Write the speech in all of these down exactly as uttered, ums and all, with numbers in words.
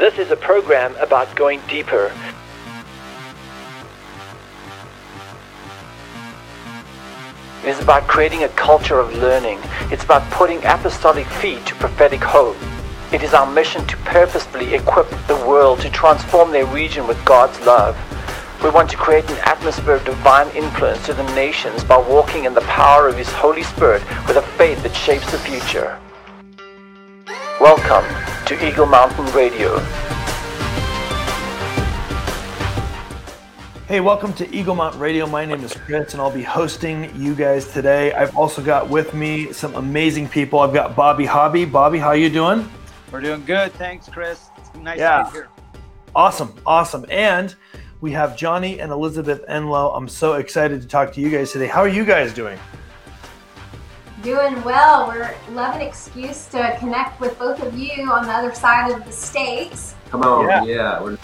This is a program about going deeper. It is about creating a culture of learning. It's about putting apostolic feet to prophetic hope. It is our mission to purposefully equip the world to transform their region with God's love. We want to create an atmosphere of divine influence to the nations by walking in the power of His Holy Spirit with a faith that shapes the future. Welcome to Eagle Mountain Radio. Hey, welcome to Eagle Mountain Radio. My name is Chris, and I'll be hosting you guys today. I've also got with me some amazing people. I've got Bobby Hobby. Bobby, how you doing? We're doing good. Thanks, Chris. It's nice yeah. to be here. Awesome, awesome. And we have Johnny and Elizabeth Enlow. I'm so excited to talk to you guys today. How are you guys doing? Doing well. We're love an excuse to connect with both of you on the other side of the states. Come on, yeah. yeah. We're...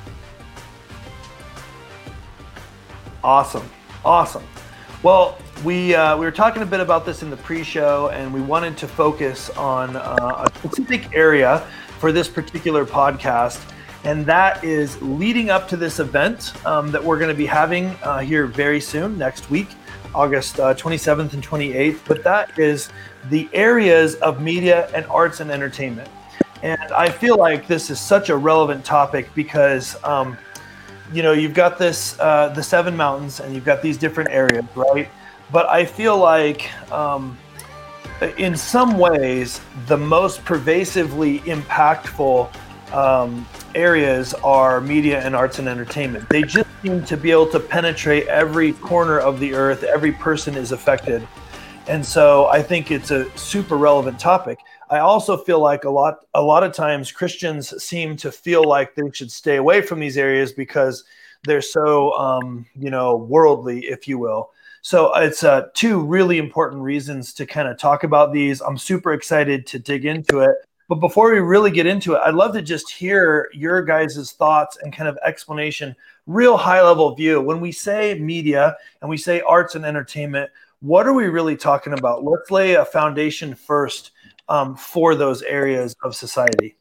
Awesome, awesome. Well, we uh, we were talking a bit about this in the pre-show, and we wanted to focus on uh, a specific area for this particular podcast, and that is leading up to this event um, that we're going to be having uh, here very soon, next week, August uh, twenty-seventh and twenty-eighth. But that is the areas of media and arts and entertainment. And I feel like this is such a relevant topic because um, you know, you've got this, uh, the seven mountains, and you've got these different areas, right? But I feel like um, in some ways, the most pervasively impactful um, areas are media and arts and entertainment. They just seem to be able to penetrate every corner of the earth. Every person is affected. And so I think it's a super relevant topic. I also feel like a lot a lot of times Christians seem to feel like they should stay away from these areas because they're so, um, you know, worldly, if you will. So it's uh, two really important reasons to kind of talk about these. I'm super excited to dig into it. But before we really get into it, I'd love to just hear your guys' thoughts and kind of explanation, real high-level view. When we say media and we say arts and entertainment, what are we really talking about? Let's lay a foundation first um, for those areas of society.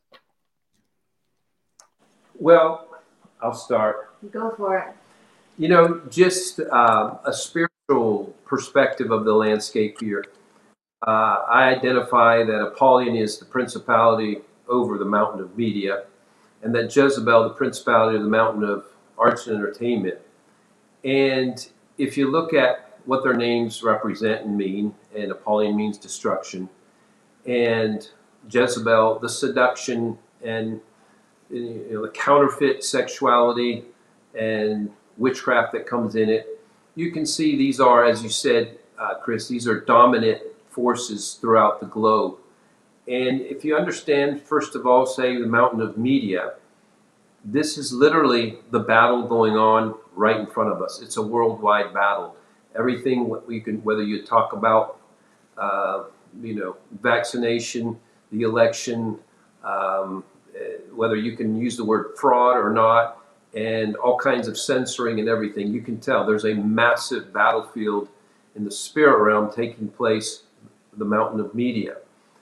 Well, I'll start. Go for it. You know, just uh, a spiritual perspective of the landscape here. Uh, I identify that Apollyon is the principality over the mountain of media, and that Jezebel, the principality of the mountain of arts and entertainment. And if you look at what their names represent and mean, and Apollyon means destruction, and Jezebel, the seduction and you know, the counterfeit sexuality and witchcraft that comes in it. You can see these are, as you said, uh, Chris, these are dominant forces throughout the globe. And if you understand, first of all, say the mountain of media, this is literally the battle going on right in front of us. It's a worldwide battle. Everything we can, whether you talk about, uh, you know, vaccination, the election, um, whether you can use the word fraud or not, and all kinds of censoring and everything, you can tell there's a massive battlefield in the spirit realm taking place, the mountain of media.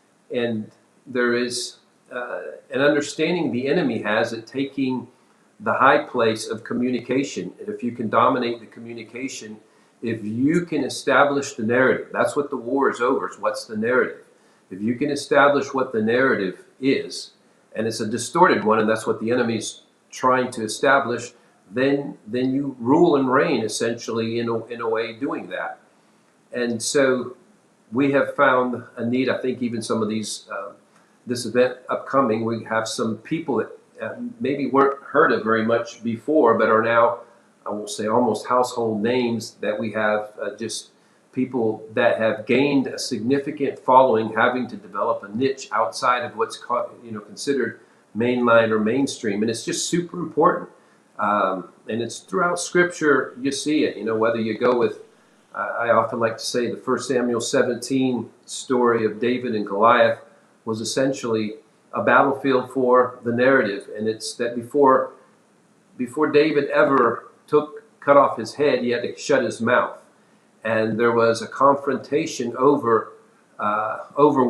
And there is uh, an understanding the enemy has at taking the high place of communication. And if you can dominate the communication, if you can establish the narrative, that's what the war is over, is what's the narrative. If you can establish what the narrative is, and it's a distorted one, and that's what the enemy's trying to establish, then then you rule and reign essentially in a, in a way doing that. And so we have found a need, I think even some of these, uh, this event upcoming, we have some people that uh, maybe weren't heard of very much before, but are now, I will say, almost household names that we have, uh, just people that have gained a significant following, having to develop a niche outside of what's called, you know, considered mainline or mainstream. And it's just super important. Um, and it's throughout Scripture, you see it, you know, whether you go with, uh, I often like to say the First Samuel seventeen story of David and Goliath was essentially a battlefield for the narrative. And it's that before, before David ever took, cut off his head, he had to shut his mouth. And there was a confrontation over uh, over what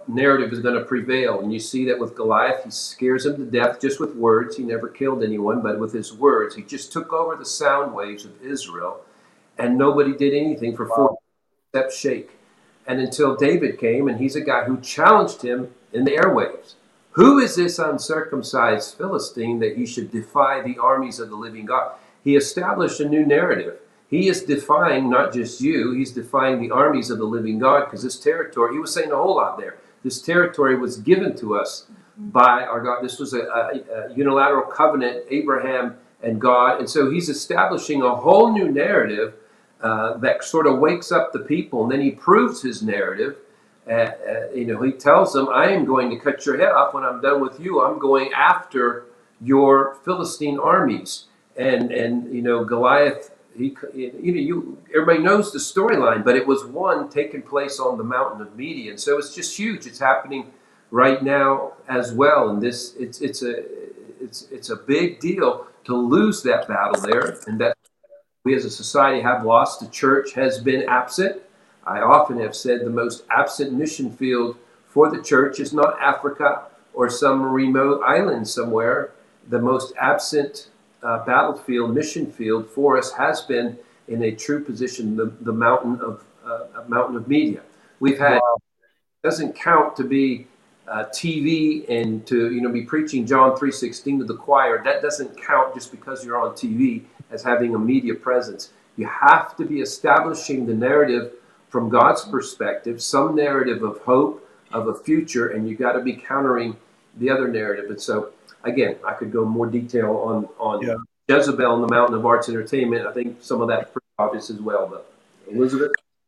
narrative is going to prevail. And you see that with Goliath, he scares him to death just with words. He never killed anyone, but with his words, he just took over the sound waves of Israel, and nobody did anything for forty except shake. And until David came, and he's a guy who challenged him in the airwaves. Who is this uncircumcised Philistine that he should defy the armies of the living God? He established a new narrative. He is defying not just you, he's defying the armies of the living God, because this territory, he was saying a whole lot there. This territory was given to us by our God. This was a, a, a unilateral covenant, Abraham and God. And so he's establishing a whole new narrative uh, that sort of wakes up the people. And then he proves his narrative. Uh, uh, you know, he tells them, I am going to cut your head off when I'm done with you. I'm going after your Philistine armies. And, and you know, Goliath, He, you know, you, everybody knows the storyline, but it was one taking place on the mountain of Media, and so it's just huge. It's happening right now as well, and this it's it's a it's it's a big deal to lose that battle there, and that we as a society have lost. The church has been absent. I often have said the most absent mission field for the church is not Africa or some remote island somewhere. The most absent Uh, battlefield, mission field for us has been in a true position, the, the mountain of uh, mountain of Media. We've had, wow. It doesn't count to be uh, T V and to you know be preaching John three sixteen to the choir. That doesn't count just because you're on T V as having a media presence. You have to be establishing the narrative from God's perspective, some narrative of hope, of a future, and you got to be countering the other narrative. And so, again, I could go more detail on, on yeah. Jezebel and the Mountain of Arts Entertainment. I think some of that's pretty obvious as well. But Elizabeth?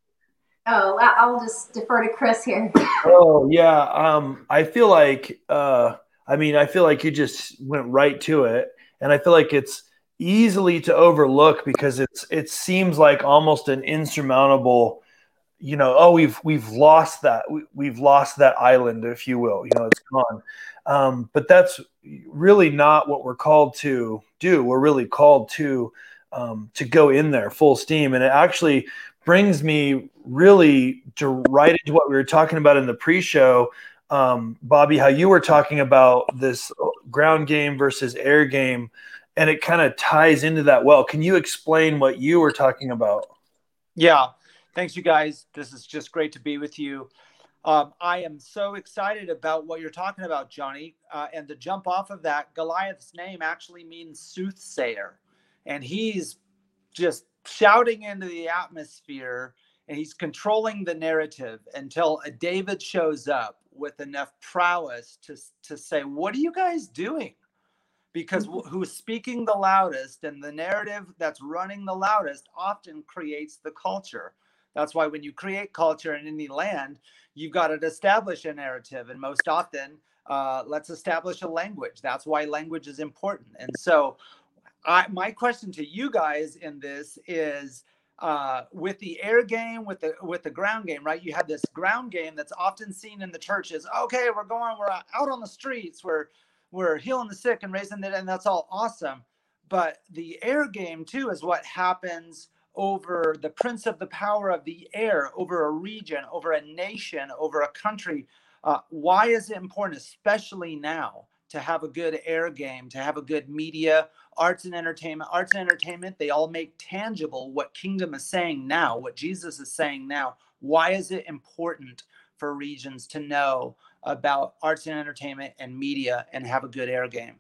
Oh, I'll just defer to Chris here. Oh, yeah. Um, I feel like, uh, I mean, I feel like you just went right to it. And I feel like it's easily to overlook because it's it seems like almost an insurmountable, you know, oh, we've we've lost that. We, we've lost that island, if you will. You know, it's gone. Um, but that's really not what we're called to do. We're really called to um, to go in there full steam. And it actually brings me really to right into what we were talking about in the pre-show, um, Bobby, how you were talking about this ground game versus air game, and it kind of ties into that well. Can you explain what you were talking about? Yeah. Thanks, you guys. This is just great to be with you. Um, I am so excited about what you're talking about, Johnny. Uh, and to jump off of that, Goliath's name actually means soothsayer. And he's just shouting into the atmosphere, and he's controlling the narrative until a David shows up with enough prowess to, to say, what are you guys doing? Because wh- who's speaking the loudest and the narrative that's running the loudest often creates the culture. That's why when you create culture in any land, you've got to establish a narrative. And most often, uh, let's establish a language. That's why language is important. And so I, my question to you guys in this is, uh, with the air game, with the with the ground game, right? You have this ground game that's often seen in the churches. Okay, we're going, we're out on the streets, we're we're healing the sick and raising the dead, and that's all awesome. But the air game too is what happens over the prince of the power of the air, over a region, over a nation, over a country. Uh, why is it important, especially now, to have a good air game, to have a good media, arts and entertainment? Arts and entertainment, they all make tangible what kingdom is saying now, what Jesus is saying now. Why is it important for regions to know about arts and entertainment and media and have a good air game?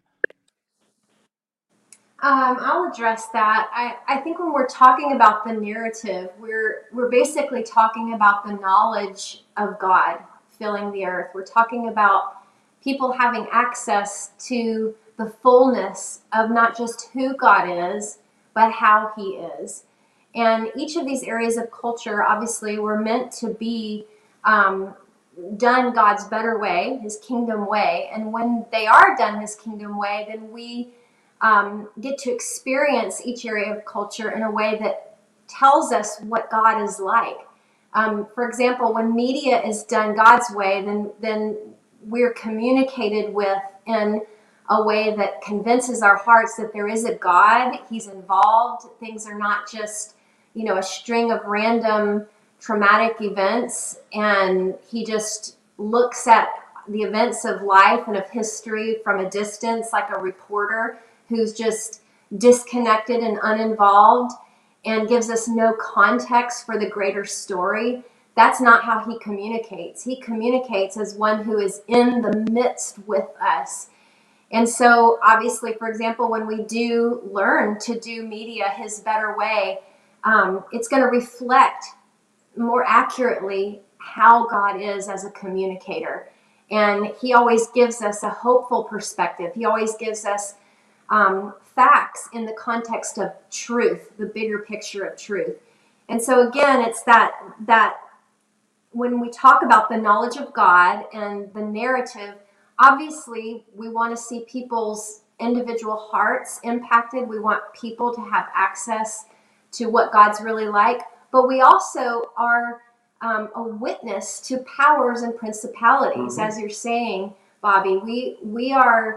Um, I'll address that. I, I think when we're talking about the narrative, we're we're basically talking about the knowledge of God filling the earth. We're talking about people having access to the fullness of not just who God is, but how he is. And each of these areas of culture, obviously, were meant to be um, done God's better way, his kingdom way. And when they are done his kingdom way, then we Um, get to experience each area of culture in a way that tells us what God is like. Um, for example, when media is done God's way, then then we're communicated with in a way that convinces our hearts that there is a God. He's involved. Things are not just, you know, a string of random traumatic events, and he just looks at the events of life and of history from a distance, like a reporter who's just disconnected and uninvolved and gives us no context for the greater story. That's not how he communicates. He communicates as one who is in the midst with us. And so obviously, for example, when we do learn to do media his better way, um, it's going to reflect more accurately how God is as a communicator. And he always gives us a hopeful perspective. He always gives us um, facts in the context of truth, the bigger picture of truth. And so again, it's that that when we talk about the knowledge of God and the narrative, obviously we want to see people's individual hearts impacted. We want people to have access to what God's really like. But we also are um, a witness to powers and principalities, mm-hmm. as you're saying, Bobby. We we are,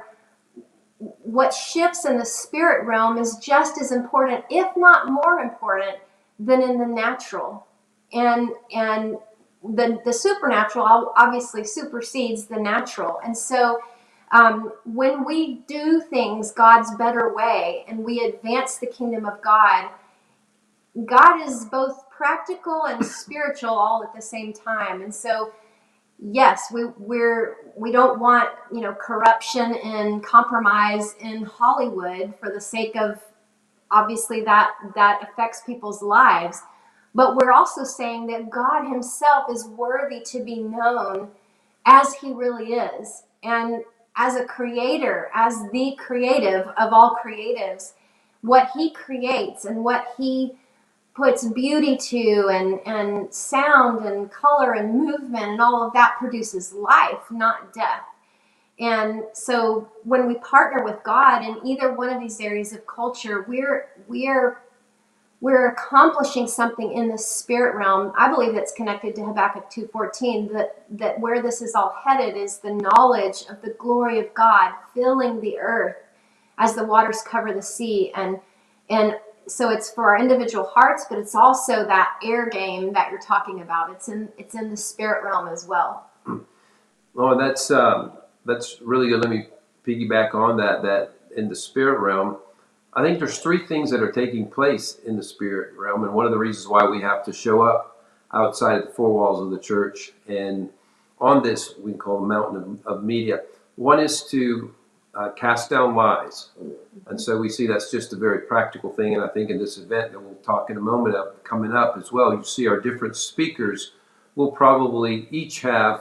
what shifts in the spirit realm is just as important, if not more important, than in the natural. And and the, the supernatural obviously supersedes the natural. And so um, when we do things God's better way and we advance the kingdom of God, God is both practical and spiritual all at the same time. And so, yes, we we're we don't want, you know, corruption and compromise in Hollywood for the sake of, obviously that that affects people's lives. But we're also saying that God himself is worthy to be known as he really is. And as a creator, as the creative of all creatives, what he creates and what he puts beauty to and, and sound and color and movement and all of that produces life, not death. And so when we partner with God in either one of these areas of culture, we're we're we're accomplishing something in the spirit realm. I believe that's connected to Habakkuk two fourteen, that, that where this is all headed is the knowledge of the glory of God filling the earth as the waters cover the sea. And and so it's for our individual hearts, but it's also that air game that you're talking about. It's in it's in the spirit realm as well. Oh, that's um, that's really good. Let me piggyback on that. That in the spirit realm, I think there's three things that are taking place in the spirit realm, and one of the reasons why we have to show up outside the four walls of the church and on this we call the mountain of, of media. One is to uh, cast down lies, and so we see that's just a very practical thing. And I think in this event that we'll talk in a moment of coming up as well, you see our different speakers will probably each have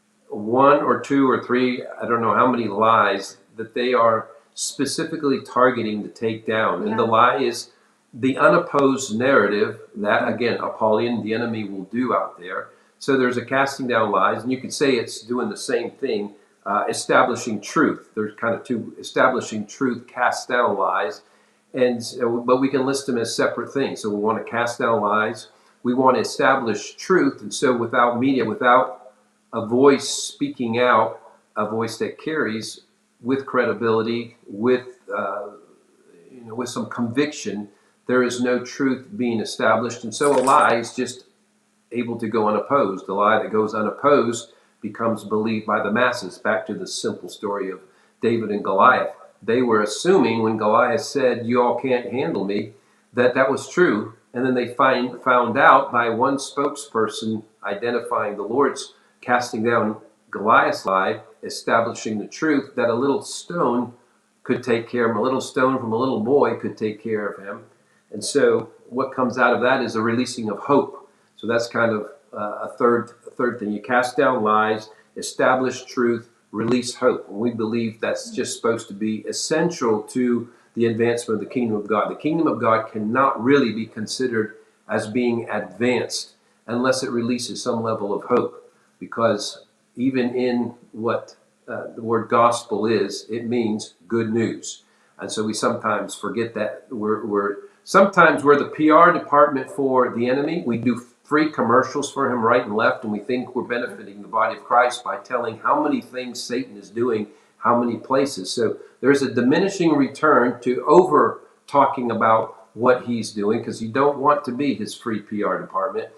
one or two or three, I don't know how many lies that they are specifically targeting to take down. Yeah. And the lie is the unopposed narrative that, again, Apollyon, the enemy, will do out there. So there's a casting down lies, and you could say it's doing the same thing, uh, establishing truth. There's kind of two, establishing truth, cast down lies, and but we can list them as separate things. So we want to cast down lies. We want to establish truth, and so without media, without a voice speaking out, a voice that carries with credibility, with uh, you know, with some conviction, there is no truth being established, and so a lie is just able to go unopposed. A lie that goes unopposed becomes believed by the masses. Back to the simple story of David and Goliath. They were assuming when Goliath said, "You all can't handle me," that that was true, and then they find found out by one spokesperson identifying the Lord's casting down Goliath's lie, establishing the truth that a little stone could take care of him. A little stone from a little boy could take care of him. And so what comes out of that is a releasing of hope. So that's kind of uh, a third a third thing. You cast down lies, establish truth, release hope. And we believe that's just supposed to be essential to the advancement of the kingdom of God. The kingdom of God cannot really be considered as being advanced unless it releases some level of hope, because even in what uh, the word gospel is, it means good news. And so we sometimes forget that we're, we're sometimes we're the P R department for the enemy. We do free commercials for him right and left, and we think we're benefiting the body of Christ by telling how many things Satan is doing, how many places. So there's a diminishing return to over talking about what he's doing, because you don't want to be his free P R department.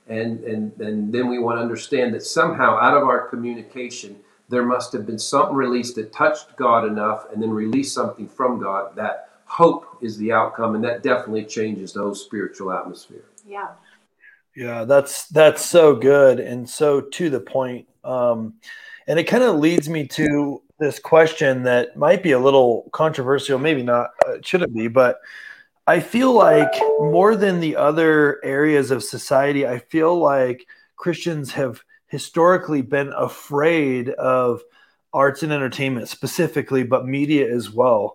And, and, and then we want to understand that somehow out of our communication, there must have been something released that touched God enough and then released something from God that hope is the outcome. And that definitely changes the whole spiritual atmosphere. Yeah. Yeah, that's that's so good and so to the point. Um, and it kind of leads me to this question that might be a little controversial, maybe not, uh, it shouldn't be, but I feel like more than the other areas of society, I feel like Christians have historically been afraid of arts and entertainment specifically, but media as well.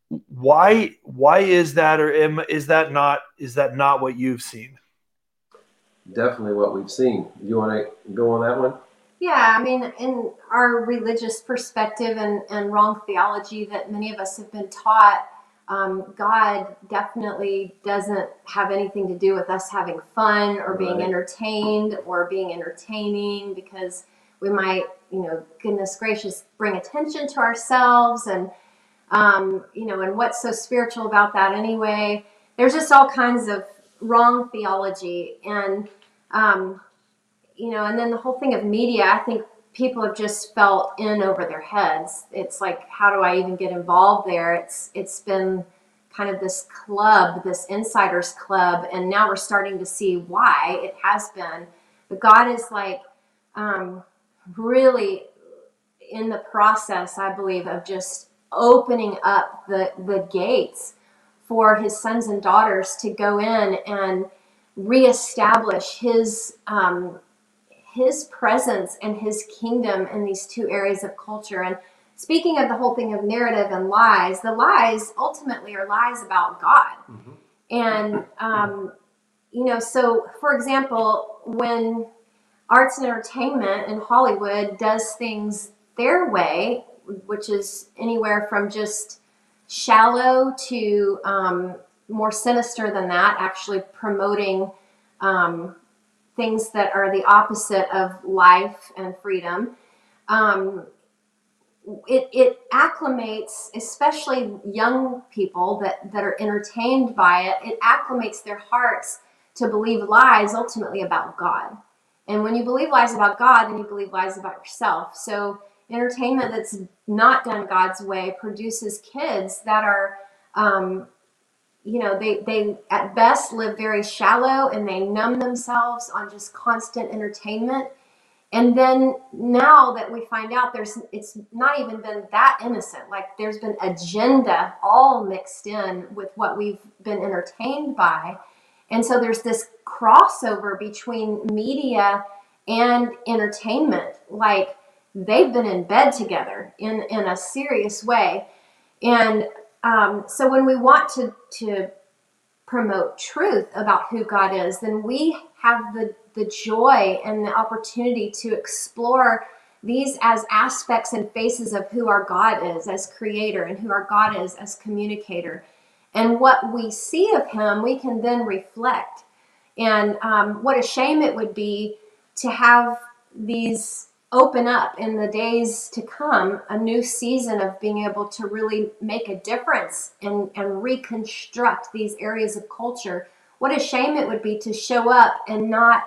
Why why is that, or am, is that not is that not what you've seen? Definitely what we've seen. You want to go on that one? Yeah, I mean, in our religious perspective and, and wrong theology that many of us have been taught, um, God definitely doesn't have anything to do with us having fun or being Right. entertained or being entertaining, because we might, you know, goodness gracious, bring attention to ourselves and, um, you know, and what's so spiritual about that anyway? There's just all kinds of wrong theology. And, um, you know, and then the whole thing of media, I think people have just felt in over their heads. It's like, how do I even get involved there? It's it's been kind of this club, this insiders club, and now we're starting to see why it has been. But God is like um, really in the process, I believe, of just opening up the the gates for his sons and daughters to go in and reestablish his um, his presence and his kingdom in these two areas of culture. And speaking of the whole thing of narrative and lies, the lies ultimately are lies about God. Mm-hmm. And, um, you know, so for example, when arts and entertainment in Hollywood does things their way, which is anywhere from just shallow to um, more sinister than that, actually promoting um, things that are the opposite of life and freedom. Um, it, it acclimates, especially young people that, that are entertained by it, it acclimates their hearts to believe lies ultimately about God. And when you believe lies about God, then you believe lies about yourself. So entertainment that's not done God's way produces kids that are um, you know, they, they at best live very shallow and they numb themselves on just constant entertainment. And then now that we find out there's, it's not even been that innocent, like there's been agenda all mixed in with what we've been entertained by. And so there's this crossover between media and entertainment, like they've been in bed together in, in a serious way. And Um, so when we want to, to promote truth about who God is, then we have the, the joy and the opportunity to explore these as aspects and faces of who our God is as creator and who our God is as communicator. And what we see of him, we can then reflect. And um, what a shame it would be to have these open up in the days to come, a new season of being able to really make a difference and, and reconstruct these areas of culture. What a shame it would be to show up and not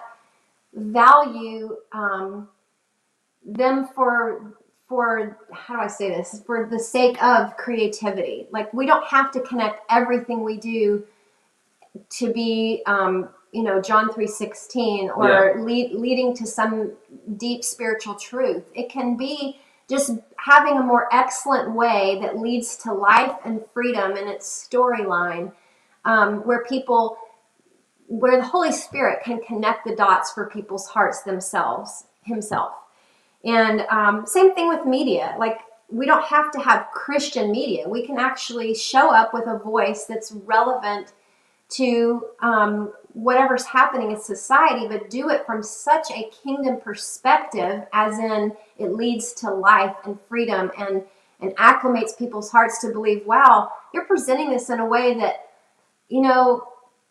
value um, them for, for, how do I say this, for the sake of creativity. Like we don't have to connect everything we do to be um, you know, John three sixteen or yeah. lead, leading to some deep spiritual truth. It can be just having a more excellent way that leads to life and freedom in its storyline, um, where people, where the Holy Spirit can connect the dots for people's hearts themselves, himself. And um, same thing with media. Like we don't have to have Christian media. We can actually show up with a voice that's relevant to um, whatever's happening in society, but do it from such a kingdom perspective, as in it leads to life and freedom and, and acclimates people's hearts to believe, wow, you're presenting this in a way that, you know,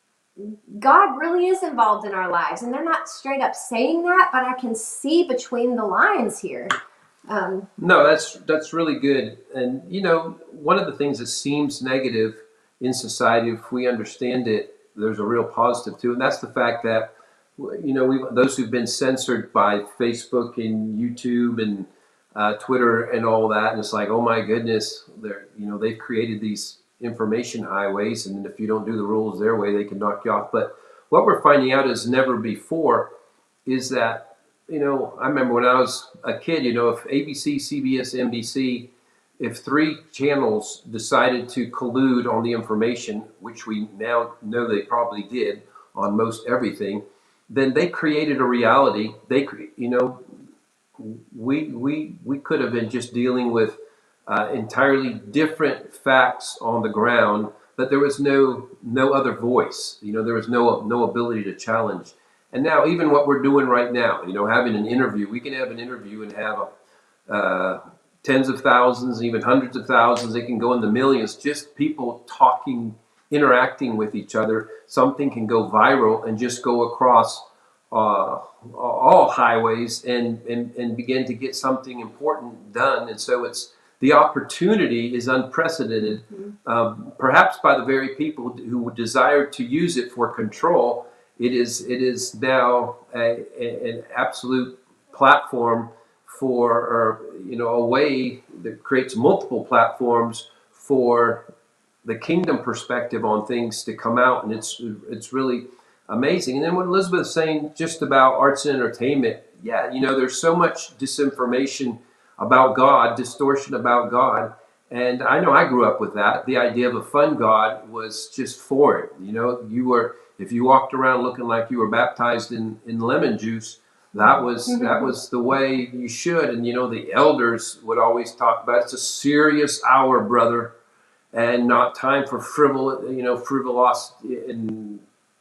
God really is involved in our lives. And they're not straight up saying that, but I can see between the lines here. Um, no, that's that's really good. And, you know, one of the things that seems negative in society, if we understand it, there's a real positive too, and that's the fact that you know, we those who've been censored by Facebook and YouTube and uh, Twitter and all that, and it's like, oh my goodness, they're you know they've created these information highways, and if you don't do the rules their way, they can knock you off. But what we're finding out is never before is that, you know, I remember when I was a kid, you know, if A B C, C B S, N B C, if three channels decided to collude on the information, which we now know they probably did on most everything, then they created a reality. They, you know, we we we could have been just dealing with uh, entirely different facts on the ground, but there was no no other voice. You know, there was no no ability to challenge. And now, even what we're doing right now, you know, having an interview, we can have an interview and have a, uh, tens of thousands, even hundreds of thousands. It can go in the millions. Just people talking, interacting with each other. Something can go viral and just go across uh, all highways and, and, and begin to get something important done. And so it's the opportunity is unprecedented, mm-hmm. um, perhaps by the very people who desire to use it for control. It is it is now a, a, an absolute platform for, or, you know, a way that creates multiple platforms for the kingdom perspective on things to come out, and it's it's really amazing. And then what Elizabeth is saying just about arts and entertainment, yeah, you know, there's so much disinformation about God, distortion about God, and I know I grew up with that. The idea of a fun God was just foreign. You know, you were if you walked around looking like you were baptized in, in lemon juice, that was mm-hmm. that was the way you should. And you know, the elders would always talk about it's a serious hour, brother, and not time for frivol, you know, frivolosity and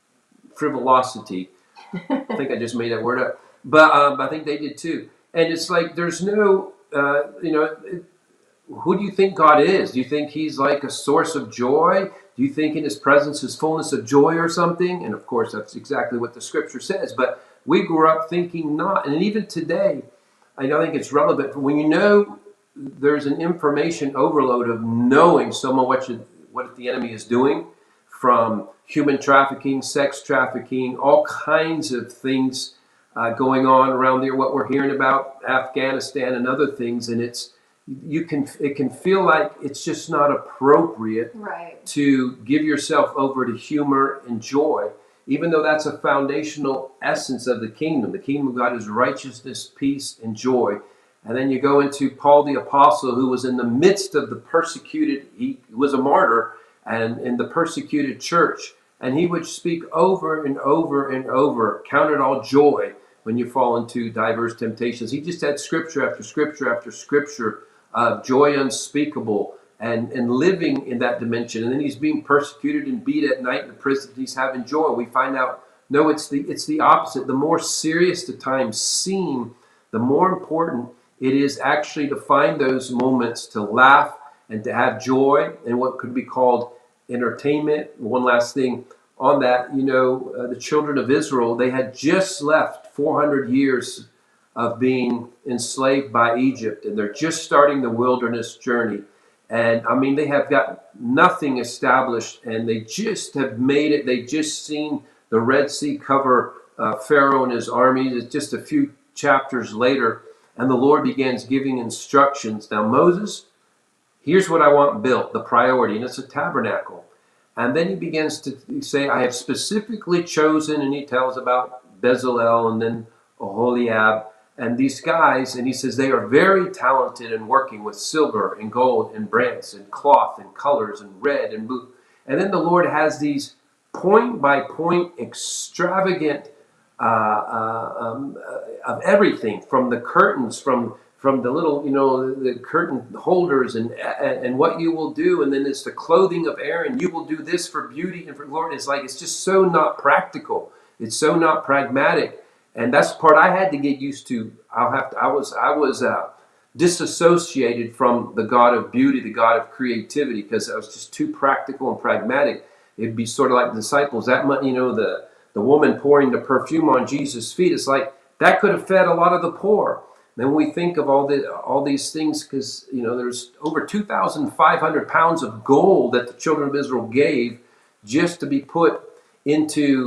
frivolosity. I think I just made that word up, but um, I think they did too. And it's like there's no, uh, you know, it, who do you think God is? Do you think He's like a source of joy? Do you think in His presence is fullness of joy or something? And of course, that's exactly what the Scripture says. But we grew up thinking not. And even today, I don't think it's relevant. When you know there's an information overload of knowing so much what, you, what the enemy is doing, from human trafficking, sex trafficking, all kinds of things uh, going on around there, what we're hearing about Afghanistan and other things, and it's you can it can feel like it's just not appropriate right. to give yourself over to humor and joy, even though that's a foundational essence of the kingdom. The kingdom of God is righteousness, peace, and joy. And then you go into Paul the Apostle, who was in the midst of the persecuted, he was a martyr, and in the persecuted church, and he would speak over and over and over, count it all joy when you fall into diverse temptations. He just had scripture after scripture after scripture of joy unspeakable and, and living in that dimension. And then he's being persecuted and beat at night in the prison. He's having joy. We find out, no, it's the it's the opposite. The more serious the times seem, the more important it is actually to find those moments to laugh and to have joy and what could be called entertainment. One last thing on that, you know, uh, the children of Israel, they had just left four hundred years of being enslaved by Egypt, and they're just starting the wilderness journey. And I mean, they have got nothing established, and they just have made it. They just seen the Red Sea cover uh, Pharaoh and his army. It's just a few chapters later, and the Lord begins giving instructions. Now, Moses, here's what I want built, the priority, and it's a tabernacle. And then he begins to say, I have specifically chosen, and he tells about Bezalel and then Oholiab and these guys, and he says they are very talented in working with silver and gold and brass and cloth and colors and red and blue. And then the Lord has these point by point extravagant uh, uh, um, uh, of everything, from the curtains, from from the little, you know, the curtain holders and and what you will do. And then it's the clothing of Aaron. You will do this for beauty and for glory. It's like, it's just so not practical. It's so not pragmatic. And that's the part I had to get used to. I'll have to, I was, I was uh, disassociated from the God of beauty, the God of creativity, because I was just too practical and pragmatic. It'd be sort of like the disciples, that much, you know, the, the woman pouring the perfume on Jesus' feet. It's like, that could have fed a lot of the poor. Then we think of all the all these things, because, you know, there's over two thousand five hundred pounds of gold that the children of Israel gave just to be put into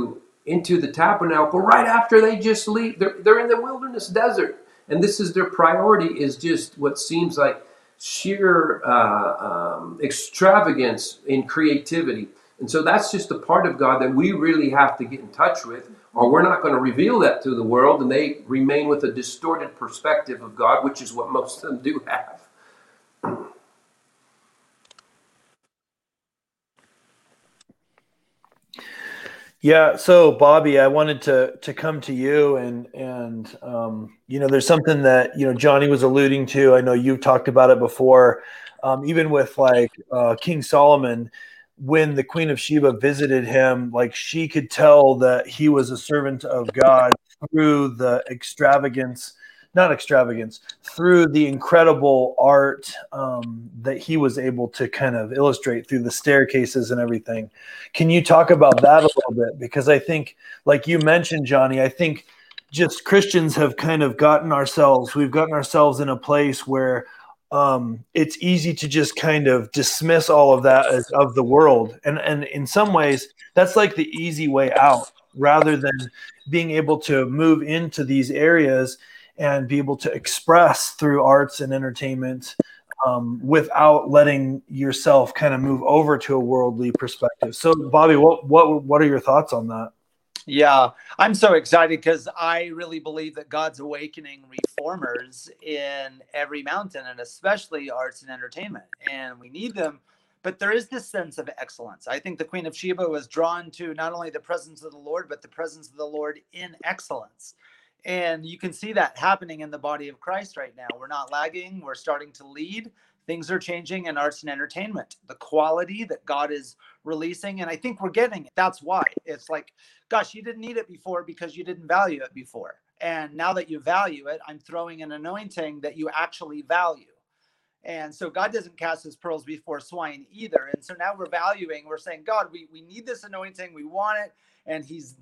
into the tabernacle right after they just leave. They're, they're in the wilderness desert. And this is their priority, is just what seems like sheer uh, um, extravagance in creativity. And so that's just a part of God that we really have to get in touch with, or we're not going to reveal that to the world, and they remain with a distorted perspective of God, which is what most of them do have. Yeah, so Bobby, I wanted to to come to you, and and um, you know, there's something that you know Johnny was alluding to. I know you've talked about it before, um, even with like uh, King Solomon, when the Queen of Sheba visited him, like she could tell that he was a servant of God through the extravagance, not extravagance, through the incredible art um, that he was able to kind of illustrate through the staircases and everything. Can you talk about that a little bit? Because I think, like you mentioned, Johnny, I think just Christians have kind of gotten ourselves, we've gotten ourselves in a place where um, it's easy to just kind of dismiss all of that as of the world. And, and in some ways, that's like the easy way out, rather than being able to move into these areas and be able to express through arts and entertainment um, without letting yourself kind of move over to a worldly perspective. So, Bobby, what what what are your thoughts on that? Yeah, I'm so excited because I really believe that God's awakening reformers in every mountain, and especially arts and entertainment. And we need them. But there is this sense of excellence. I think the Queen of Sheba was drawn to not only the presence of the Lord, but the presence of the Lord in excellence. And you can see that happening in the body of Christ right now. We're not lagging. We're starting to lead. Things are changing in arts and entertainment. The quality that God is releasing, and I think we're getting it. That's why. It's like, gosh, you didn't need it before because you didn't value it before. And now that you value it, I'm throwing an anointing that you actually value. And so God doesn't cast his pearls before swine either. And so now we're valuing, we're saying, God, we, we need this anointing. We want it. And he's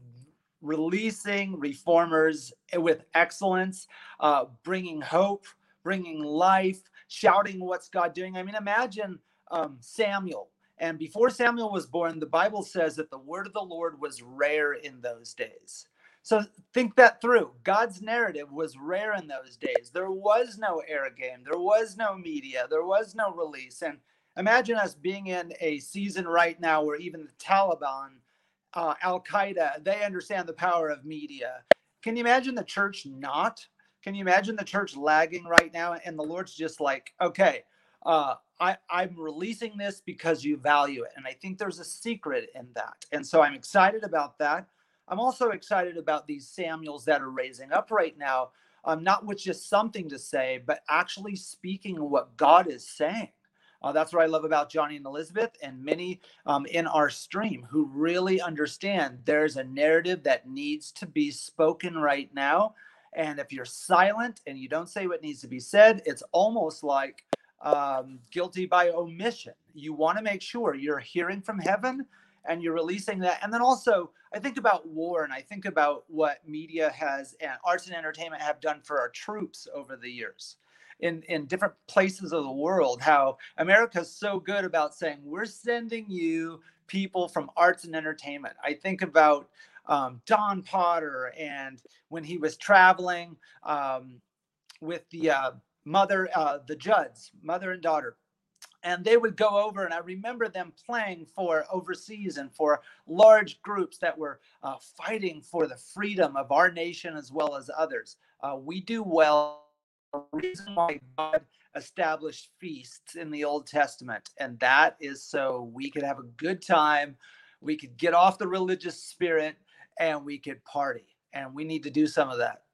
releasing reformers with excellence, uh, bringing hope, bringing life, shouting what's God doing. I mean, imagine um, Samuel. And before Samuel was born, the Bible says that the word of the Lord was rare in those days. So think that through. God's narrative was rare in those days. There was no air game. There was no media. There was no release. And imagine us being in a season right now where even the Taliban, uh, Al-Qaeda, they understand the power of media. Can you imagine the church not? Can you imagine the church lagging right now? And the Lord's just like, okay, uh, I, I'm releasing this because you value it. And I think there's a secret in that. And so I'm excited about that. I'm also excited about these Samuels that are raising up right now, um, not with just something to say, but actually speaking what God is saying. Uh, that's what I love about Johnny and Elizabeth and many um, in our stream who really understand there's a narrative that needs to be spoken right now. And if you're silent and you don't say what needs to be said, it's almost like um, guilty by omission. You want to make sure you're hearing from heaven and you're releasing that. And then also, I think about war, and I think about what media has and arts and entertainment have done for our troops over the years in, in different places of the world, how America's so good about saying, we're sending you people from arts and entertainment. I think about um, Don Potter, and when he was traveling um, with the uh, mother, uh, the Judds, mother and daughter, and they would go over, and I remember them playing for overseas and for large groups that were uh, fighting for the freedom of our nation as well as others. Uh, we do well. The reason why God established feasts in the Old Testament, and that is so we could have a good time, we could get off the religious spirit, and we could party. And we need to do some of that.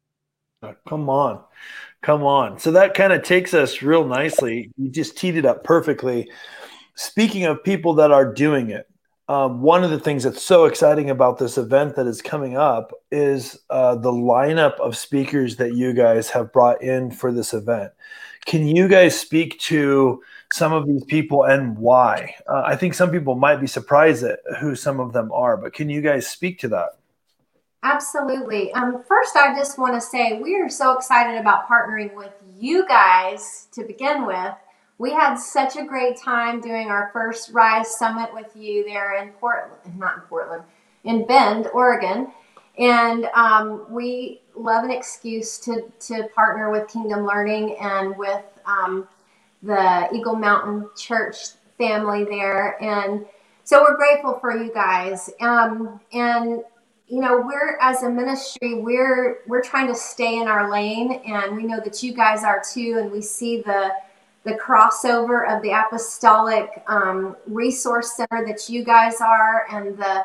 Come on. Come on. So that kind of takes us real nicely. You just teed it up perfectly. Speaking of people that are doing it, um, one of the things that's so exciting about this event that is coming up is uh, the lineup of speakers that you guys have brought in for this event. Can you guys speak to some of these people and why? Uh, I think some people might be surprised at who some of them are, but can you guys speak to that? Absolutely. Um, first, I just want to say we are so excited about partnering with you guys to begin with. We had such a great time doing our first Rise Summit with you there in Portland, not in Portland, in Bend, Oregon. And um, we love an excuse to, to partner with Kingdom Learning and with um, the Eagle Mountain Church family there. And so we're grateful for you guys. Um, and, you know, we're, as a ministry, we're, we're trying to stay in our lane, and we know that you guys are too. And we see the, the crossover of the apostolic um, resource center that you guys are, and the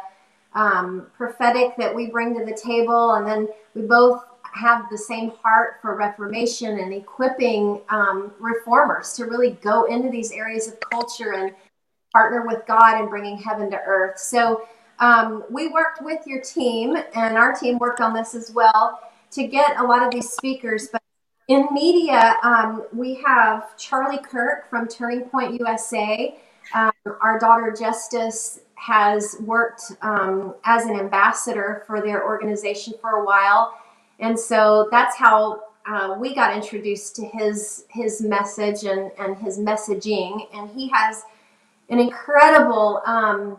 um, prophetic that we bring to the table. And then we both have the same heart for reformation and equipping um, reformers to really go into these areas of culture and partner with God and bringing heaven to earth. So um, we worked with your team, and our team worked on this as well, to get a lot of these speakers. But in media, um, we have Charlie Kirk from Turning Point U S A. Um, our daughter Justice has worked um, as an ambassador for their organization for a while. And so that's how uh, we got introduced to his his message and, and his messaging. And he has an incredible um,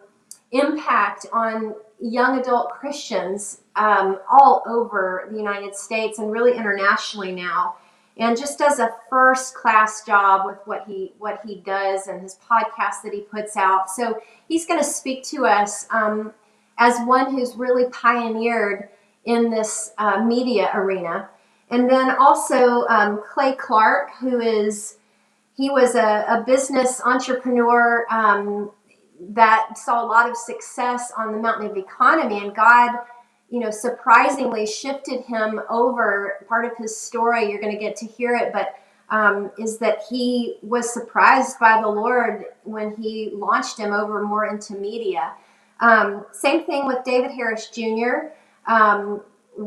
impact on young adult Christians um, all over the United States and really internationally now. And just does a first-class job with what he what he does and his podcast that he puts out. So he's going to speak to us um, as one who's really pioneered in this uh, media arena. And then also um, Clay Clark, who is, he was a, a business entrepreneur um, that saw a lot of success on the mountain of economy, and God, you know, surprisingly shifted him over. Part of his story, you're going to get to hear it, but um, is that he was surprised by the Lord when he launched him over more into media. Um, same thing with David Harris Junior Um,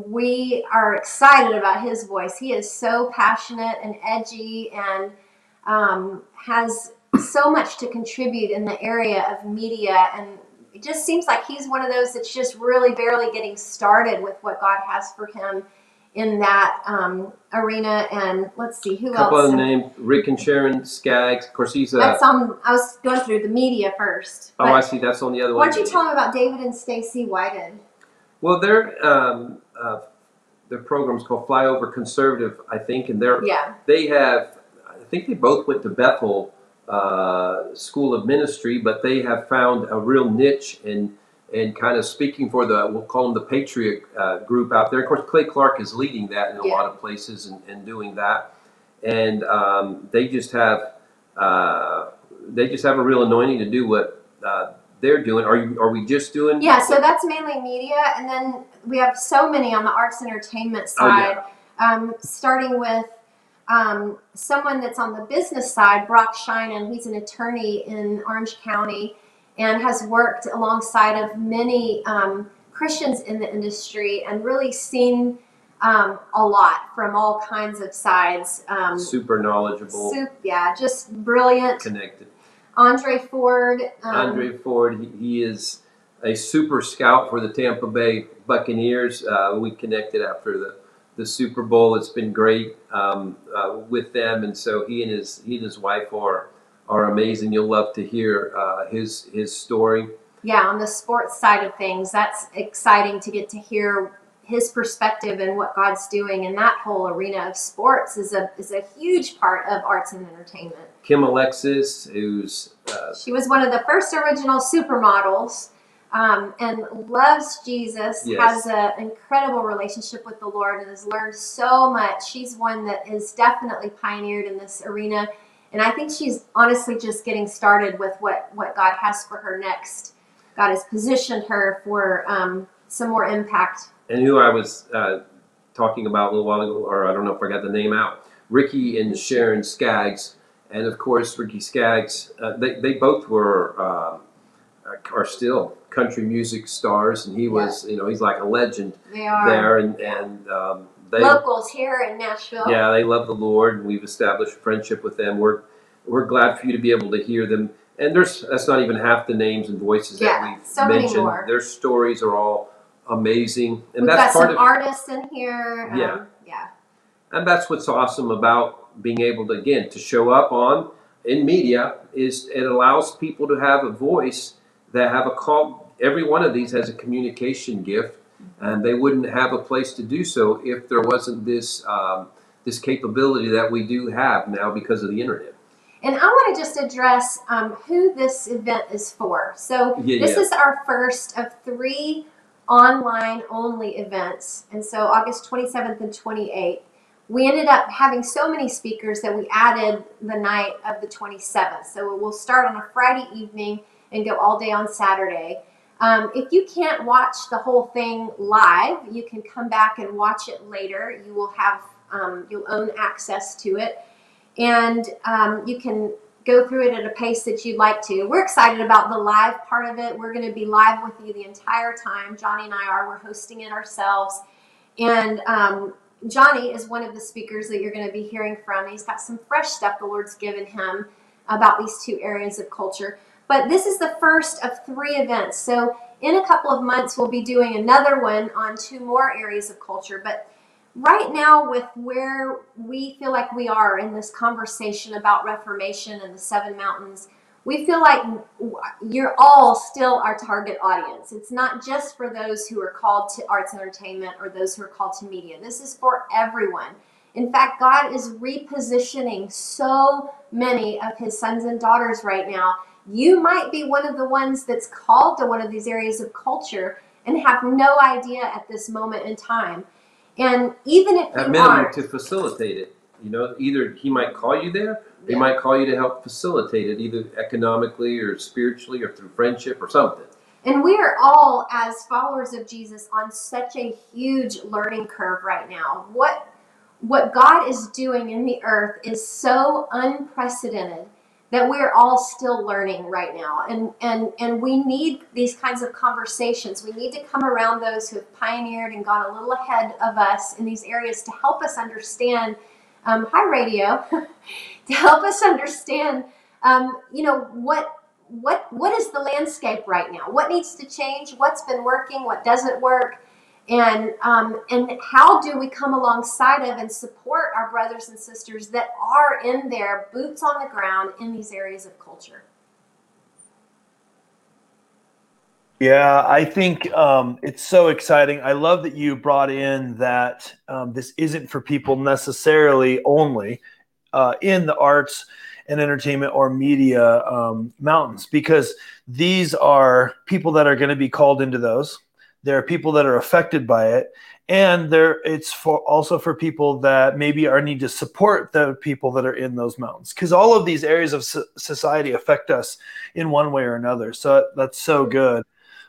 we are excited about his voice. He is so passionate and edgy, and um, has so much to contribute in the area of media. And it just seems like he's one of those that's just really barely getting started with what God has for him in that um, arena. And let's see, who A couple else? of names, Rick and Sharon Skaggs. Of course, he's a... That's on, I was going through the media first. Oh, I see. That's on the other Why one. don't you tell him about David and Stacy Whited? Well, their um, uh, their program's called Flyover Conservative, I think, and they're Yeah. they have, I think they both went to Bethel uh, School of Ministry, but they have found a real niche in and kind of speaking for the, we'll call them the Patriot uh, group out there. Of course, Clay Clark is leading that in a Yeah. lot of places and, and doing that, and um, they just have uh, they just have a real anointing to do what uh, they're doing. Are you? Are we just doing? Yeah, so that's mainly media, and then we have so many on the arts entertainment Oh, side. yeah. um, starting with um, someone that's on the business side, Brock Shinen. He's an attorney in Orange County and has worked alongside of many um, Christians in the industry and really seen um, a lot from all kinds of sides. Um, Super knowledgeable, soup, yeah, just brilliant. connected. Andre Ford. Um, Andre Ford, he, he is a super scout for the Tampa Bay Buccaneers. Uh, we connected after the, the Super Bowl. It's been great um, uh, with them, and so he and his he and his wife are are amazing. You'll love to hear uh, his his story. Yeah, on the sports side of things, that's exciting to get to hear his perspective and what God's doing in that whole arena of sports is a is a huge part of arts and entertainment. Kim Alexis, who's uh, She was one of the first original supermodels, um, and loves Jesus, Yes. has an incredible relationship with the Lord, and has learned so much. She's one that is definitely pioneered in this arena, and I think she's honestly just getting started with what, what God has for her next. God has positioned her for um, some more impact. and who I was uh, talking about a little while ago, or I don't know if I got the name out, Ricky and Sharon Skaggs. And of course, Ricky Skaggs, uh, they, they both were, uh, are still country music stars. And he was, you know, he's like a legend They are there. And, and um, they, locals here in Nashville. yeah, they love the Lord, and we've established a friendship with them. We're, we're glad for you to be able to hear them. And there's, that's not even half the names and voices Yeah, that we've so many mentioned. more. Their stories are all amazing. And We've that's got part some of artists in here. Yeah. Um, yeah. And that's what's awesome about being able to, again, to show up on in media is it allows people to have a voice that have a call every one of these has a communication gift, and they wouldn't have a place to do so if there wasn't this um, this capability that we do have now because of the internet. And I want to just address um, who this event is for. So Yeah, this yeah. is our first of three online only events. And so August twenty-seventh and twenty-eighth, we ended up having so many speakers that we added the night of the twenty-seventh. So we'll start on a Friday evening and go all day on Saturday. Um, if you can't watch the whole thing live, you can come back and watch it later. You will have, um, you'll own access to it. And um, you can go through it at a pace that you'd like to. We're excited about the live part of it. We're going to be live with you the entire time. Johnny and I are. We're hosting it ourselves. And um, Johnny is one of the speakers that you're going to be hearing from. He's got some fresh stuff the Lord's given him about these two areas of culture. But this is the first of three events. So in a couple of months, we'll be doing another one on two more areas of culture. But right now, with where we feel like we are in this conversation about Reformation and the Seven Mountains, we feel like you're all still our target audience. It's not just for those who are called to arts and entertainment or those who are called to media. This is for everyone. In fact, God is repositioning so many of his sons and daughters right now. You might be one of the ones that's called to one of these areas of culture and have no idea at this moment in time. And even if At you minimum, aren't, to facilitate it. You know, either he might call you there, or he Yeah. might call you to help facilitate it, either economically or spiritually or through friendship or something. and we are all, as followers of Jesus, on such a huge learning curve right now. What what God is doing in the earth is so unprecedented that we're all still learning right now. And, and, and we need these kinds of conversations. We need to come around those who have pioneered and gone a little ahead of us in these areas to help us understand, um, hi radio, to help us understand, um, you know, what, what, what is the landscape right now? What needs to change? What's been working? What doesn't work? And um, and how do we come alongside of and support our brothers and sisters that are in there, boots on the ground in these areas of culture? Yeah, I think um, it's so exciting. I love that you brought in that um, this isn't for people necessarily only uh, in the arts and entertainment or media um, mountains, because these are people that are going to be called into those. There are people that are affected by it, and there it's for also for people that maybe are need to support the people that are in those mountains, because all of these areas of so- society affect us in one way or another. So that's so good.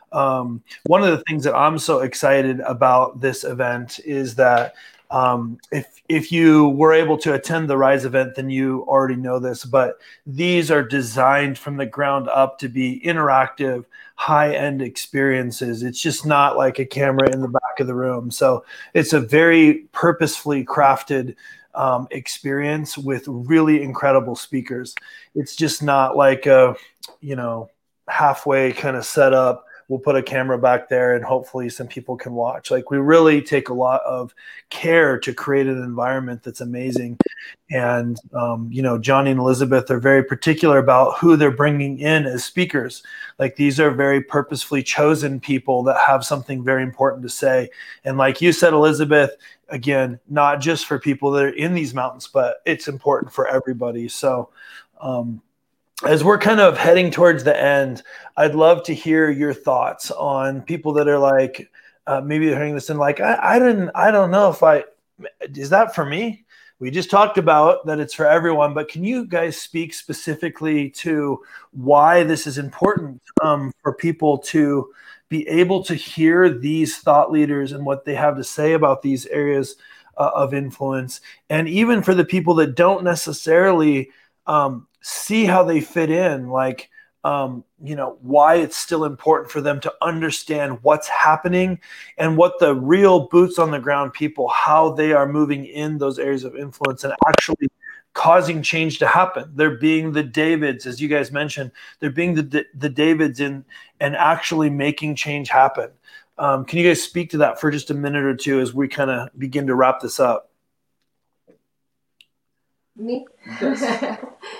Um, one of the things that I'm so excited about this event is that um, if if you were able to attend the Rise event, then you already know this, but these are designed from the ground up to be interactive, high-end experiences. It's just not like a camera in the back of the room. So it's a very purposefully crafted um, experience with really incredible speakers. It's just not like a, you know, halfway kind of set up. We'll put a camera back there and hopefully some people can watch. Like, we really take a lot of care to create an environment that's amazing. And, um, you know, Johnny and Elizabeth are very particular about who they're bringing in as speakers. Like, these are very purposefully chosen people that have something very important to say. And like you said, Elizabeth, again, not just for people that are in these mountains, but it's important for everybody. So, um, as we're kind of heading towards the end, I'd love to hear your thoughts on people that are like, uh, maybe they're hearing this and like, I, I didn't, I don't know if I, is that for me? We just talked about that it's for everyone, but can you guys speak specifically to why this is important um, for people to be able to hear these thought leaders and what they have to say about these areas uh, of influence, and even for the people that don't necessarily um, see how they fit in, like, um, you know, why it's still important for them to understand what's happening and what the real boots on the ground people, how they are moving in those areas of influence and actually causing change to happen. They're being the Davids, as you guys mentioned, they're being the, the Davids in and actually making change happen. Um, can you guys speak to that for just a minute or two as we kind of begin to wrap this up? Me?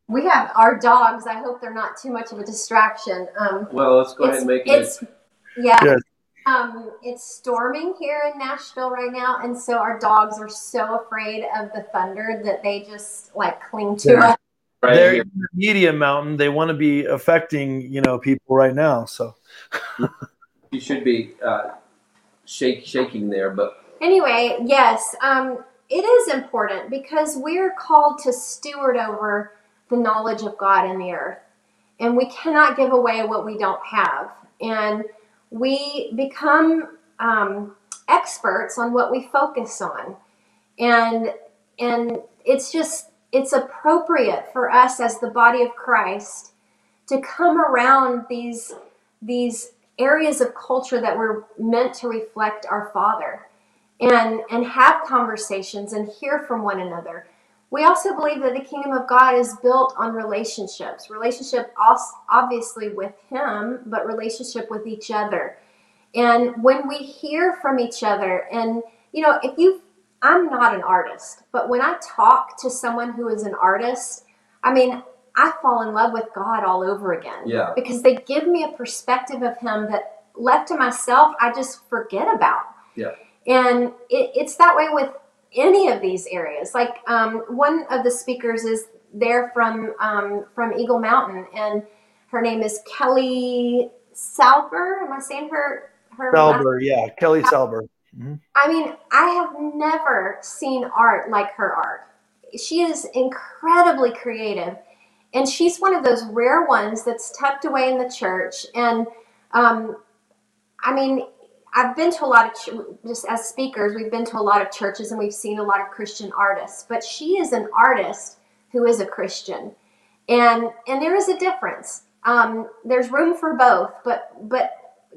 We have our dogs. I hope they're not too much of a distraction. Um, well, let's go ahead and make it. It's, yeah. Yes. Um, it's storming here in Nashville right now, and so our dogs are so afraid of the thunder that they just like cling to Yeah. us. Right They're here. in the media mountain. They want to be affecting, you know, people right now. So You should be uh, shake, shaking there, but Anyway, yes, um, it is important because we're called to steward over the knowledge of God in the earth, and we cannot give away what we don't have. And we become um, experts on what we focus on, and and it's just it's appropriate for us as the body of Christ to come around these these areas of culture that were meant to reflect our Father, and and have conversations and hear from one another. We also believe that the kingdom of God is built on relationships. Relationship obviously with Him, but relationship with each other. And when we hear from each other, and you know, if you, I'm not an artist, but when I talk to someone who is an artist, I mean, I fall in love with God all over again. Yeah. Because they give me a perspective of Him that left to myself, I just forget about. yeah. And it, it's that way with any of these areas. Like um, one of the speakers is there from um, from Eagle Mountain, and her name is Kelly Salber. Am I saying her her? Salber, yeah, Kelly Salber. Mm-hmm. I mean, I have never seen art like her art. She is incredibly creative, and she's one of those rare ones that's tucked away in the church. And um, I mean, I've been to a lot of, ch- just as speakers, we've been to a lot of churches and we've seen a lot of Christian artists, but she is an artist who is a Christian. And and there is a difference. Um, there's room for both, but but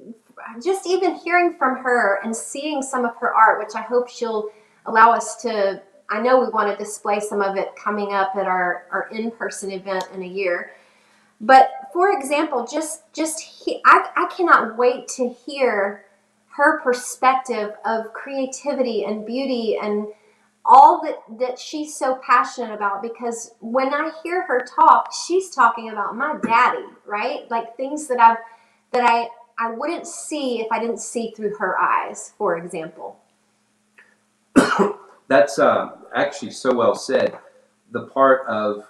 just even hearing from her and seeing some of her art, which I hope she'll allow us to, I know we want to display some of it coming up at our, our in-person event in a year. But for example, just, just he, I, I cannot wait to hear her perspective of creativity and beauty and all that, that she's so passionate about, because when I hear her talk, she's talking about my daddy, right? Like things that I've, that I, I wouldn't see if I didn't see through her eyes, for example. That's uh, actually so well said. The part of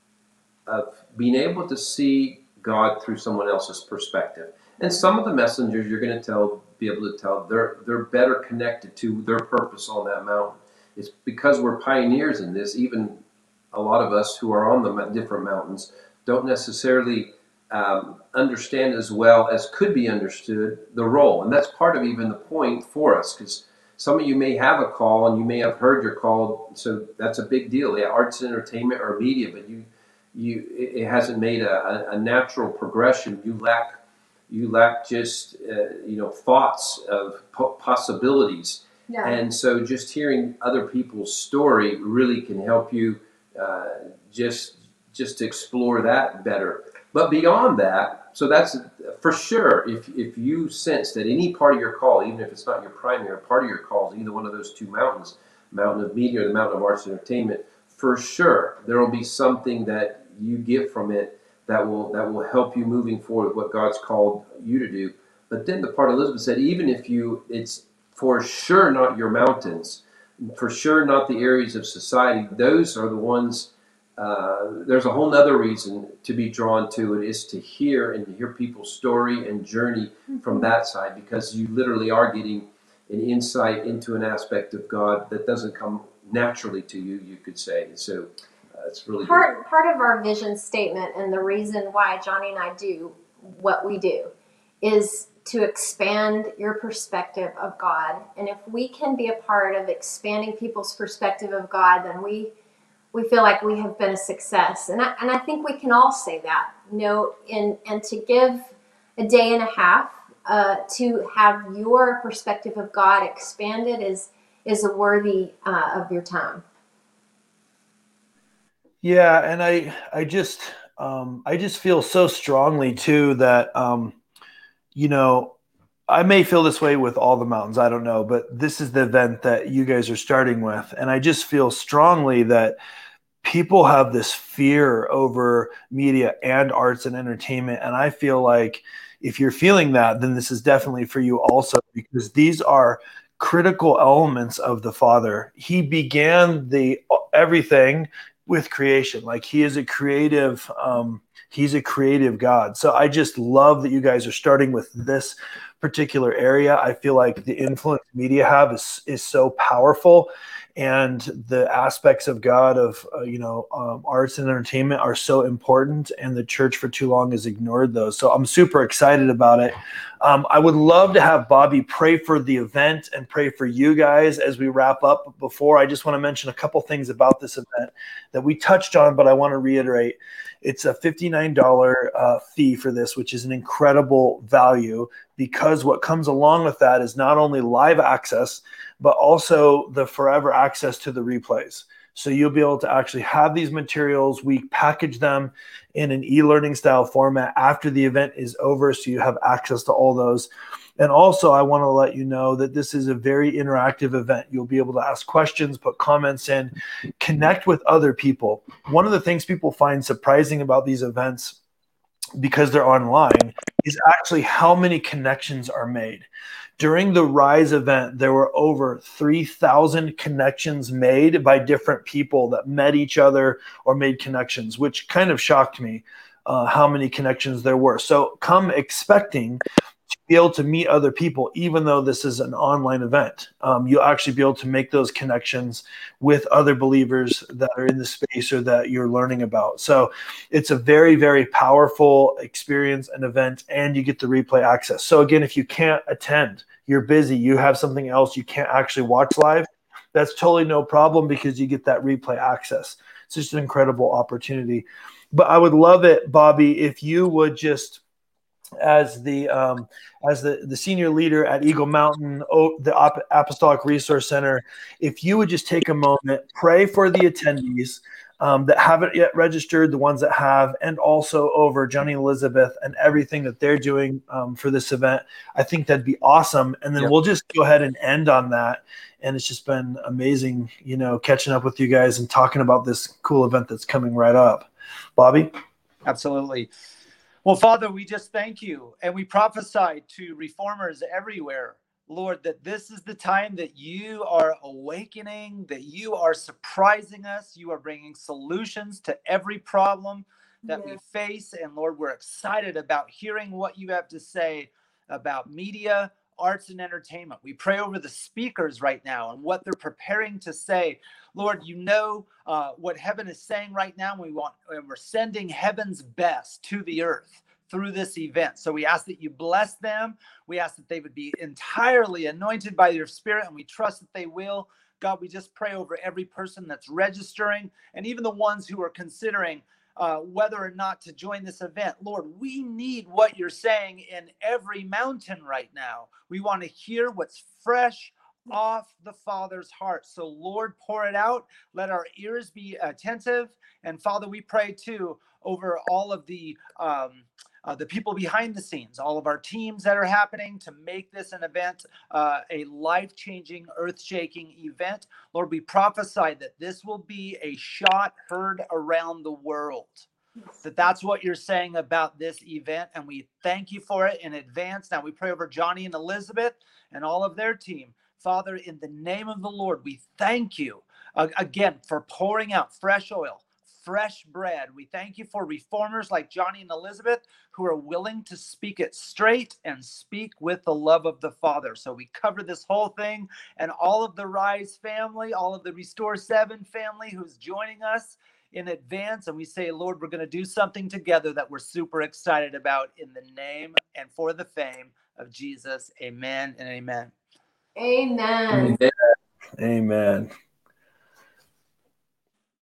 of being able to see God through someone else's perspective. And some of the messengers you're going to tell, be able to tell, they're they're better connected to their purpose on that mountain. It's because we're pioneers in this. Even a lot of us who are on the different mountains don't necessarily um, understand as well as could be understood the role. And that's part of even the point for us, because some of you may have a call and you may have heard your call, so that's a big deal. Yeah, arts and entertainment or media, but you you it hasn't made a, a natural progression. You lack you lack just uh, you know thoughts of po- possibilities, Yeah. and so just hearing other people's story really can help you uh, just just explore that better. But beyond that, so that's for sure. If if you sense that any part of your call, even if it's not your primary part of your call, is either one of those two mountains, mountain of media or the mountain of arts and entertainment, for sure there will be something that you get from it that will that will help you moving forward with what God's called you to do. But then the part Elizabeth said, even if you, it's for sure not your mountains, for sure not the areas of society. Those are the ones. Uh, there's a whole nother reason to be drawn to it, is to hear and to hear people's story and journey mm-hmm. from that side, because you literally are getting an insight into an aspect of God that doesn't come naturally to you, you could say. So uh, it's really part good. part of our vision statement, and the reason why Johnny and I do what we do, is to expand your perspective of God. And if we can be a part of expanding people's perspective of God, then we we feel like we have been a success. And I, and I think we can all say that, you know, and, and to give a day and a half uh, to have your perspective of God expanded is, is a worthy uh, of your time. Yeah. And I, I just, um, I just feel so strongly too that, um, you know, I may feel this way with all the mountains, I don't know, but this is the event that you guys are starting with. And I just feel strongly that people have this fear over media and arts and entertainment. And I feel like if you're feeling that, then this is definitely for you also, because these are critical elements of the Father. He began the everything with creation. Like he is a creative, um, he's a creative God. So I just love that you guys are starting with this particular area. I feel like the influence media have is, is so powerful, and the aspects of God of, uh, you know, um, arts and entertainment are so important, and the church for too long has ignored those. So I'm super excited about it. Um, I would love to have Bobby pray for the event and pray for you guys as we wrap up. Before, I just want to mention a couple things about this event that we touched on, but I want to reiterate. It's a fifty-nine dollars uh, fee for this, which is an incredible value, because what comes along with that is not only live access, but also the forever access to the replays. So you'll be able to actually have these materials. We package them in an e-learning style format after the event is over, so you have access to all those. And also, I want to let you know that this is a very interactive event. You'll be able to ask questions, put comments in, connect with other people. One of the things people find surprising about these events, because they're online, is actually how many connections are made. During the Rise event, there were over three thousand connections made by different people that met each other or made connections, which kind of shocked me, uh, how many connections there were. So come expecting to be able to meet other people, even though this is an online event. Um, you'll actually be able to make those connections with other believers that are in the space or that you're learning about. So it's a very, very powerful experience and event, and you get the replay access. So again, if you can't attend, you're busy, you have something else, you can't actually watch live, that's totally no problem, because you get that replay access. It's just an incredible opportunity. But I would love it, Bobby, if you would just, as the um, as the, the senior leader at Eagle Mountain, oh, the Apostolic Resource Center, if you would just take a moment, pray for the attendees um, that haven't yet registered, the ones that have, and also over Johnny and Elizabeth and everything that they're doing um, for this event. I think that'd be awesome. And then yep. we'll just go ahead and end on that. And it's just been amazing, you know, catching up with you guys and talking about this cool event that's coming right up. Bobby? Absolutely. Well, Father, we just thank you, and we prophesy to reformers everywhere, Lord, that this is the time that you are awakening, that you are surprising us. You are bringing solutions to every problem that yeah. we face. And Lord, we're excited about hearing what you have to say about media, arts, and entertainment. We pray over the speakers right now and what they're preparing to say. Lord, you know uh, what heaven is saying right now. We want, and we're sending heaven's best to the earth through this event. So we ask that you bless them. We ask that they would be entirely anointed by your Spirit, and we trust that they will. God, we just pray over every person that's registering, and even the ones who are considering uh, whether or not to join this event. Lord, we need what you're saying in every mountain right now. We want to hear what's fresh off the Father's heart. So Lord, pour it out. Let our ears be attentive. And Father, we pray too over all of the um, uh, the people behind the scenes, all of our teams that are happening to make this an event, uh, a life-changing, earth-shaking event. Lord, we prophesy that this will be a shot heard around the world. That that's what you're saying about this event, and we thank you for it in advance. Now we pray over Johnny and Elizabeth and all of their team. Father, in the name of the Lord, we thank you uh, again for pouring out fresh oil, fresh bread. We thank you for reformers like Johnny and Elizabeth who are willing to speak it straight and speak with the love of the Father. So we cover this whole thing, and all of the Rise family, all of the Restore seven family who's joining us in advance. And we say, Lord, we're going to do something together that we're super excited about in the name and for the fame of Jesus. Amen and amen. Amen. Amen.